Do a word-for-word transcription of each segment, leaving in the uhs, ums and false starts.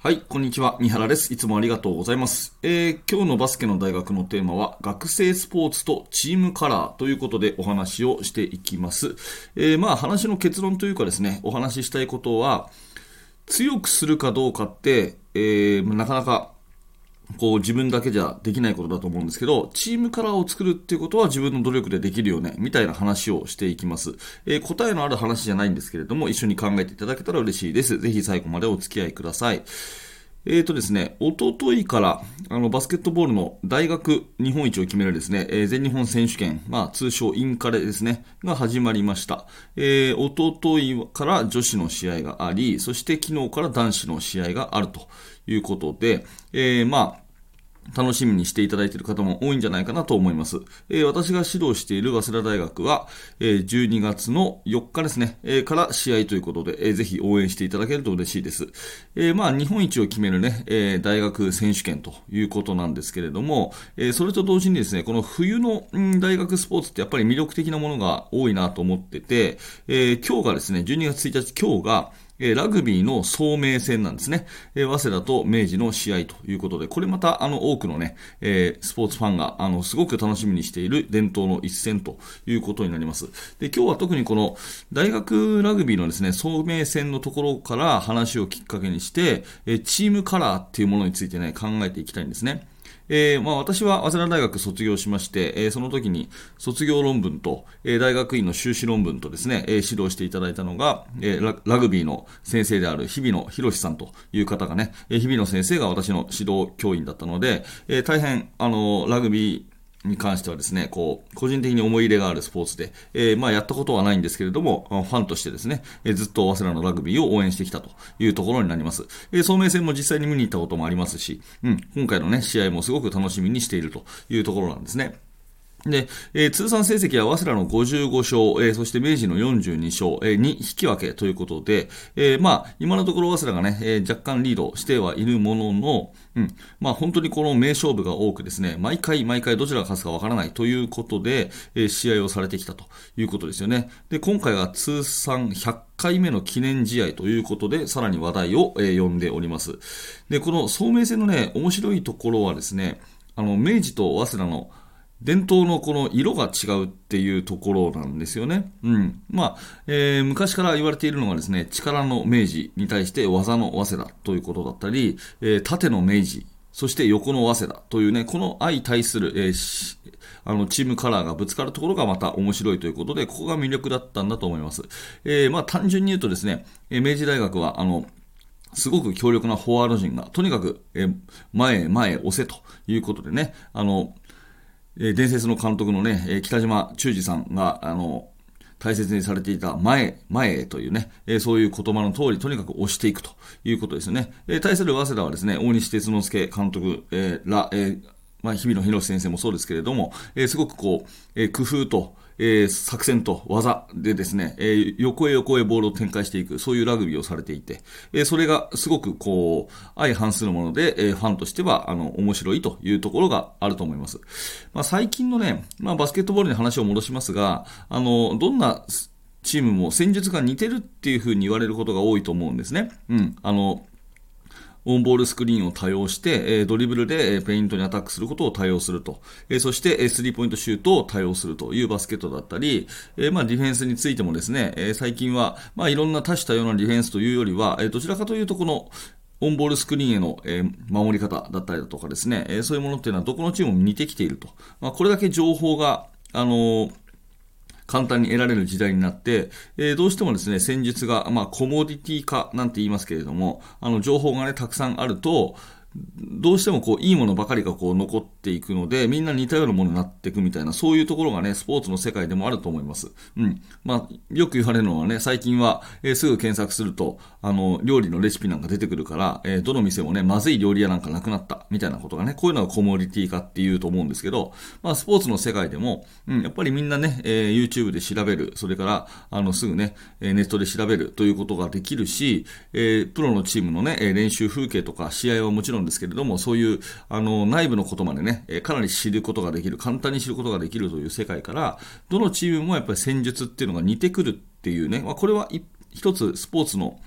はい、こんにちは。三原です。いつもありがとうございます。えー、今日のバスケの大学のテーマは、学生スポーツとチームカラーということでお話をしていきます。えー、まあ話の結論というかですね、お話ししたいことは、強くするかどうかって、えー、なかなかこう自分だけじゃできないことだと思うんですけど、チームカラーを作るっていうことは自分の努力でできるよね、みたいな話をしていきます。えー、答えのある話じゃないんですけれども、一緒に考えていただけたら嬉しいです。ぜひ最後までお付き合いください。えーとですね、おとといからあのバスケットボールの大学日本一を決めるですね、えー、全日本選手権、まあ、通称インカレですね、が始まりました。えー、おとといから女子の試合があり、そして昨日から男子の試合があるということで、えー、まあ、楽しみにしていただいている方も多いんじゃないかなと思います。えー、私が指導している早稲田大学は、えー、じゅうにがつのよっかですね、えー、から試合ということで、えー、ぜひ応援していただけると嬉しいです。えー、まあ日本一を決めるね、えー、大学選手権ということなんですけれども、えー、それと同時にですね、この冬の、うん、大学スポーツってやっぱり魅力的なものが多いなと思ってて、えー、今日がですね、じゅうにがつついたち今日がラグビーの早明戦なんですね。早稲田と明治の試合ということで、これまたあの多くのね、えー、スポーツファンがあのすごく楽しみにしている伝統の一戦ということになります。で、今日は特にこの大学ラグビーのですね、早明戦のところから話をきっかけにして、えー、チームカラーっていうものについてね、考えていきたいんですね。えーまあ、私は早稲田大学卒業しまして、えー、その時に卒業論文と、えー、大学院の修士論文とですね、えー、指導していただいたのが、えーラ、ラグビーの先生である日比野博さんという方がね、えー、日比野先生が私の指導教員だったので、えー、大変あのラグビーに関してはですね、こう、個人的に思い入れがあるスポーツで、えー、まあやったことはないんですけれども、ファンとしてですね、えー、ずっと早稲田のラグビーを応援してきたというところになります。えー、早明戦も実際に見に行ったこともありますし、うん、今回のね、試合もすごく楽しみにしているというところなんですね。で、えー、通算成績は早稲田のごじゅうご勝、えー、そして明治のよんじゅうに勝、えー、に引き分けということで、えー、まあ、今のところ早稲田がね、えー、若干リードしてはいるものの、うん、まあ、本当にこの名勝負が多くですね、毎回毎回どちらが勝つかわからないということで、えー、試合をされてきたということですよね。で、今回が通算ひゃっかいめの記念試合ということで、さらに話題を、えー、呼んでおります。で、この早明戦のね、面白いところはですね、あの、明治と早稲田の伝統のこの色が違うっていうところなんですよね。うん。まあ、えー、昔から言われているのがですね、力の明治に対して技の早稲田ということだったり、えー、縦の明治、そして横の早稲田というね、この相対する、えー、あの、チームカラーがぶつかるところがまた面白いということで、ここが魅力だったんだと思います。えー、まあ、単純に言うとですね、えー、明治大学は、あの、すごく強力なフォワード陣が、とにかく、えー、前へ前へ押せということでね、あの、えー、伝説の監督のね、えー、北島忠二さんが、あの、大切にされていた前、前へというね、えー、そういう言葉の通り、とにかく押していくということですよね。えー、対する早稲田はですね、大西哲之助監督、えー、ら、えー、まあ、日比野博先生もそうですけれども、えー、すごくこう、えー、工夫と、えー、作戦と技でですね、えー、横へ横へボールを展開していく、そういうラグビーをされていて、えー、それがすごくこう、相反するもので、えー、ファンとしては、あの、面白いというところがあると思います。まあ、最近のね、まあ、バスケットボールに話を戻しますが、あの、どんなチームも戦術が似てるっていう風に言われることが多いと思うんですね。うん。あの、オンボールスクリーンを多用して、えー、ドリブルで、えー、ペイントにアタックすることを多用すると。えー、そして、えー、スリーポイントシュートを多用するというバスケットだったり、えー、まあ、ディフェンスについてもですね、えー、最近は、まあ、いろんな多種多様なディフェンスというよりは、えー、どちらかというと、この、オンボールスクリーンへの、えー、守り方だったりだとかですね、えー、そういうものっていうのはどこのチームも似てきていると。まあ、これだけ情報が、あのー、簡単に得られる時代になって、えー、どうしてもですね、戦術が、まあ、コモディティ化なんて言いますけれども、あの、情報がね、たくさんあると、どうしてもこう、いいものばかりがこう、残っていくので、みんな似たようなものになっていくみたいな、そういうところがね、スポーツの世界でもあると思います。うん。まあ、よく言われるのはね、最近は、えー、すぐ検索すると、あの、料理のレシピなんか出てくるから、えー、どの店もね、まずい料理屋なんかなくなった、みたいなことがね、こういうのがコモディティ化っていうと思うんですけど、まあ、スポーツの世界でも、うん、やっぱりみんなね、えー、YouTube で調べる、それから、あの、すぐね、ネットで調べるということができるし、えー、プロのチームのね、練習風景とか試合はもちろんですけれども、そういう、あの、内部のことまでね、かなり知ることができる、簡単に知ることができるという世界から、どのチームもやっぱり戦術っていうのが似てくるっていうね、まあ、これは一つスポーツの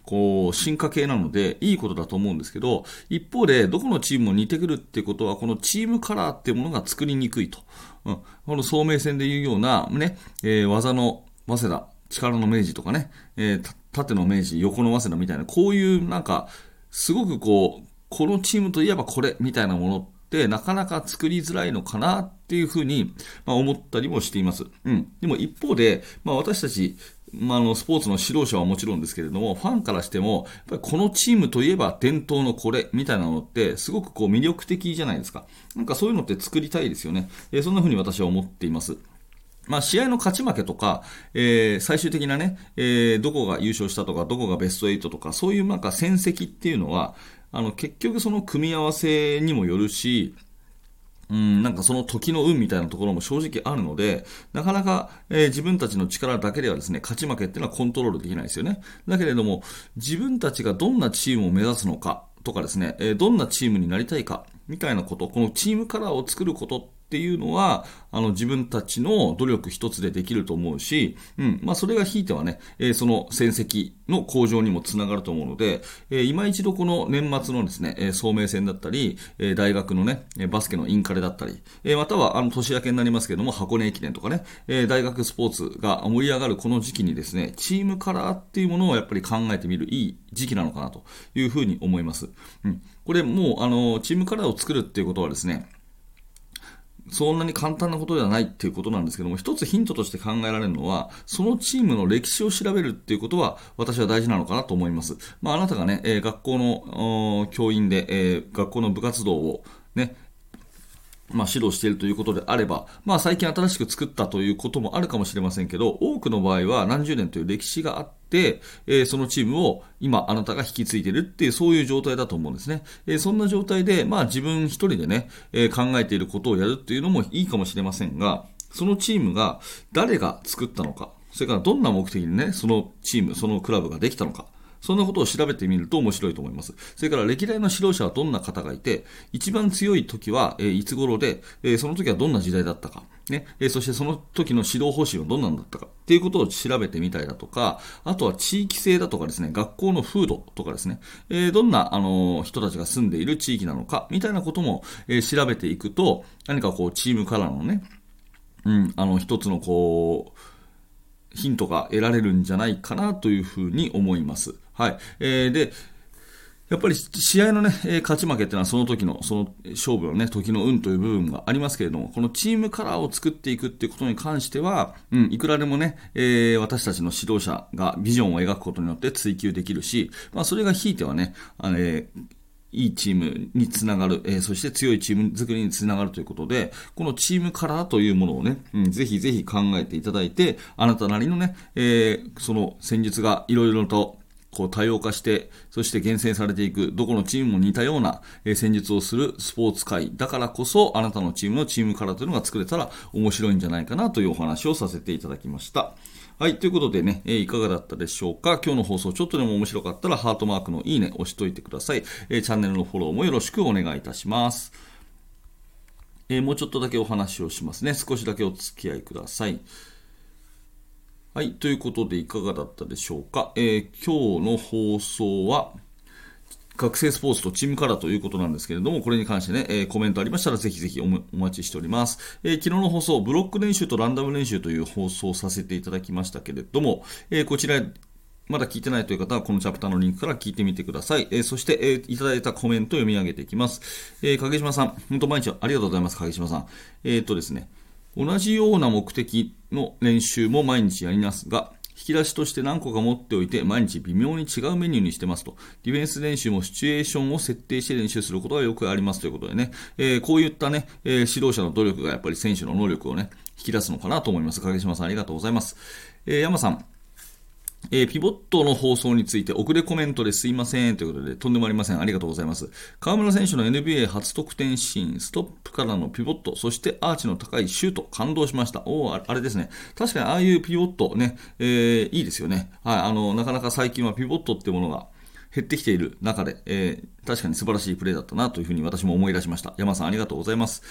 こう進化系なのでいいことだと思うんですけど、一方でどこのチームも似てくるっていうことは、このチームカラーっていうものが作りにくいと、うん、この聡明戦でいうような、ねえー、技の早稲田、力の明治とかね、えー、縦の明治、横の早稲田みたいな、こういうなんかすごくこうこのチームといえばこれみたいなものってなかなか作りづらいのかなっていうふうに、まあ、思ったりもしています。うん、でも一方で、まあ、私たち、まあ、あのスポーツの指導者はもちろんですけれども、ファンからしてもやっぱりこのチームといえば伝統のこれみたいなのってすごくこう魅力的じゃないですか。なんかそういうのって作りたいですよね。えー、そんなふうに私は思っています。まあ、試合の勝ち負けとか、えー、最終的なね、えー、どこが優勝したとか、どこがベストエイトとか、そういうなんか戦績っていうのは、あの、結局その組み合わせにもよるし、うん、なんかその時の運みたいなところも正直あるので、なかなか、えー自分たちの力だけではですね、勝ち負けっていうのはコントロールできないですよね。だけれども、自分たちがどんなチームを目指すのかとかですね、えーどんなチームになりたいかみたいなこと、このチームカラーを作ることっていうのは、あの自分たちの努力一つでできると思うし、うん、まあそれがひいてはね、えーその戦績の向上にもつながると思うので、えー今一度この年末のですね、えー聡明戦だったり、えー大学のね、えーバスケのインカレだったり、えーまたはあの年明けになりますけども、箱根駅伝とかね、えー大学スポーツが盛り上がるこの時期にですね、チームカラーっていうものをやっぱり考えてみるいい時期なのかなというふうに思います。うん、これもうあのチームカラーを作るっていうことはですね、そんなに簡単なことではないっていうことなんですけども、一つヒントとして考えられるのは、そのチームの歴史を調べるっていうことは、私は大事なのかなと思います。まあ、あなたがね、えー学校の教員で、えー学校の部活動をね、まあ、指導しているということであれば、まあ、最近新しく作ったということもあるかもしれませんけど、多くの場合は何十年という歴史があって、えーそのチームを今あなたが引き継いでいるっていう、そういう状態だと思うんですね。えーそんな状態で、まあ、自分一人でね、えー考えていることをやるっていうのもいいかもしれませんが、そのチームが誰が作ったのか、それからどんな目的にね、そのチーム、そのクラブができたのか、そんなことを調べてみると面白いと思います。それから歴代の指導者はどんな方がいて、一番強い時は、えーいつ頃で、えーその時はどんな時代だったか、ねえーそしてその時の指導方針はどんなんだったかっていうことを調べてみたりだとか、あとは地域性だとかですね、学校の風土とかですね、えーどんな、あのー人たちが住んでいる地域なのかみたいなことも、えー調べていくと、何かこうチームカラーのね、うん、あの一つのこうヒントが得られるんじゃないかなというふうに思います。はい。えー、で、やっぱり試合のね、えー勝ち負けっていうのはその時の、その勝負のね、時の運という部分がありますけれども、このチームカラーを作っていくっていうことに関しては、うん、いくらでもね、えー私たちの指導者がビジョンを描くことによって追求できるし、まあそれがひいてはね、あのえーいいチームにつながる、えーそして強いチーム作りにつながるということで、このチームカラーというものをね、うん、ぜひぜひ考えていただいて、あなたなりのね、えーその戦術がいろいろとこう多様化して、そして厳選されていく、どこのチームも似たような、えー戦術をするスポーツ界だからこそ、あなたのチームのチームカラーというのが作れたら面白いんじゃないかなというお話をさせていただきました。はい。ということでね、えーいかがだったでしょうか。今日の放送ちょっとでも面白かったらハートマークのいいね押しといてください。えーチャンネルのフォローもよろしくお願いいたします。えーもうちょっとだけお話をしますね。少しだけお付き合いください。はい。ということでいかがだったでしょうか。えー今日の放送は、学生スポーツとチームカラーということなんですけれども、これに関してね、えーコメントありましたらぜひぜひおお待ちしております。えー昨日の放送、ブロック練習とランダム練習という放送をさせていただきましたけれども、えーこちら、まだ聞いてないという方は、このチャプターのリンクから聞いてみてください。えーそして、えーいただいたコメントを読み上げていきます。えー影島さん、本当毎日ありがとうございます、影島さん。えっとですね、同じような目的の練習も毎日やりますが、引き出しとして何個か持っておいて毎日微妙に違うメニューにしてますと。ディフェンス練習もシチュエーションを設定して練習することがよくありますということでね、えーこういったね、えー指導者の努力がやっぱり選手の能力をね、引き出すのかなと思います。影島さんありがとうございます。えー、山さん、えーピボットの放送について遅れコメントですいませんということで、とんでもありません。ありがとうございます。河村選手の エヌビーエー 初得点シーン、ストップからのピボット、そしてアーチの高いシュート、感動しました。おー、あれですね。確かにああいうピボットね、えーいいですよね。はい、あの、なかなか最近はピボットっていうものが減ってきている中で、えー確かに素晴らしいプレーだったなというふうに私も思い出しました。山さんありがとうございます。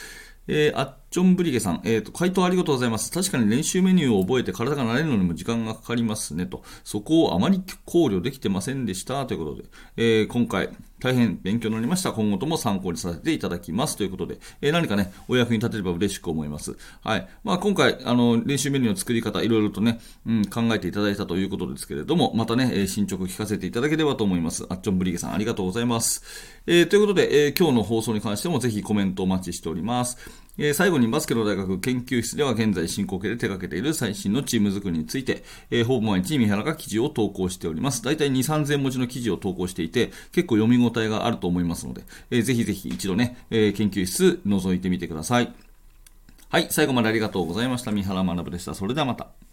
えー、アッチョンブリゲさん、えーと、回答ありがとうございます。確かに練習メニューを覚えて体が慣れるのにも時間がかかりますねと。そこをあまり考慮できてませんでしたということで、えー、今回大変勉強になりました。今後とも参考にさせていただきますということで、えー、何かね、お役に立てれば嬉しく思います。はい。まあ今回、あの、練習メニューの作り方、いろいろとね、うん、考えていただいたということですけれども、またね、えー進捗聞かせていただければと思います。アッチョンブリゲさん、ありがとうございます。えー、ということで、えー今日の放送に関してもぜひコメントお待ちしております。えー最後にバスケの大学研究室では現在進行形で手掛けている最新のチーム作りについて、えーほぼ毎日三原が記事を投稿しております。だいたいに、さんぜん文字の記事を投稿していて、結構読み応えがあると思いますので、えーぜひぜひ一度ね、えー研究室覗いてみてください。はい、最後までありがとうございました。三原学でした。それではまた。